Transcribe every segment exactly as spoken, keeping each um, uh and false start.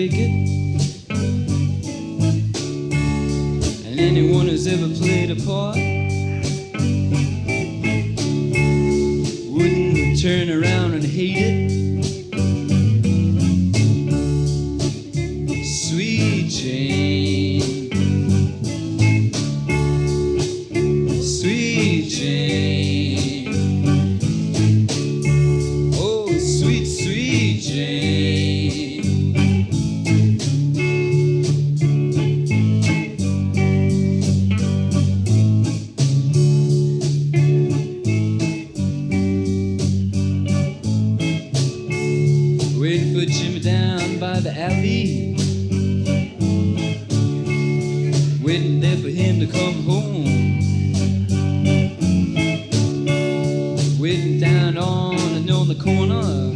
break it. And anyone who's ever played a part wouldn't turn around and hate it. Sweet Jane, Sweet Jane, oh sweet, sweet Jane. Waiting for Jimmy down by the alley, waiting there for him to come home, waiting down on and on the corner,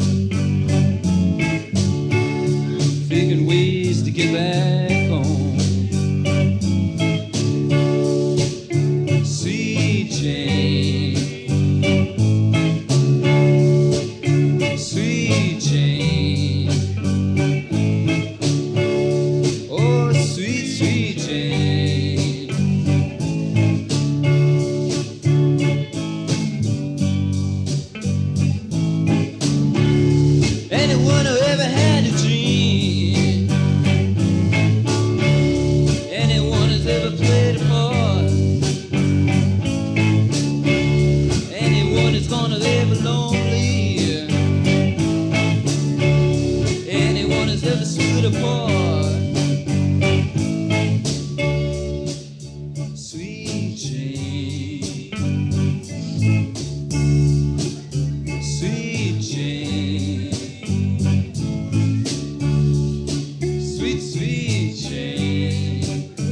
figuring ways to get back home. Sweet Jane, Sweet Jane, oh sweet, sweet Jane. Anyone who ever had a dream, anyone who's ever played a part, anyone who's gonna live lonely, anyone who's ever stood apart. Sweet Jane, Sweet Jane, sweet, sweet Jane.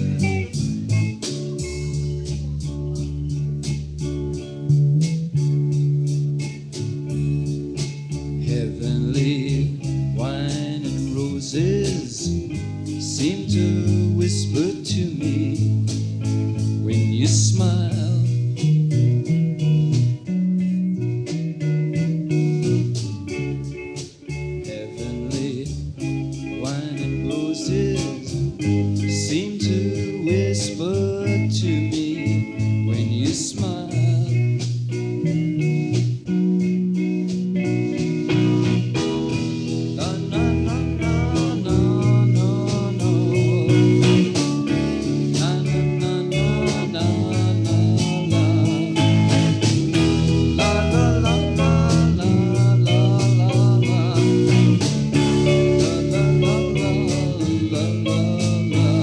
Heavenly wine and roses seem to whisper to me when you smile. Heavenly wine and roses seem to whisper to me when you smile. No, no, no, no, no, no, no. Na, na, na, na, na, na, na. La, la, la, la, la, la, la, la. La, la, la, la, la, la.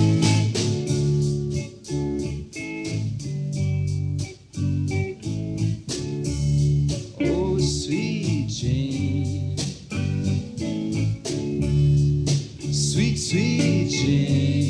Oh, sweet Jane, sweet, sweet Jane.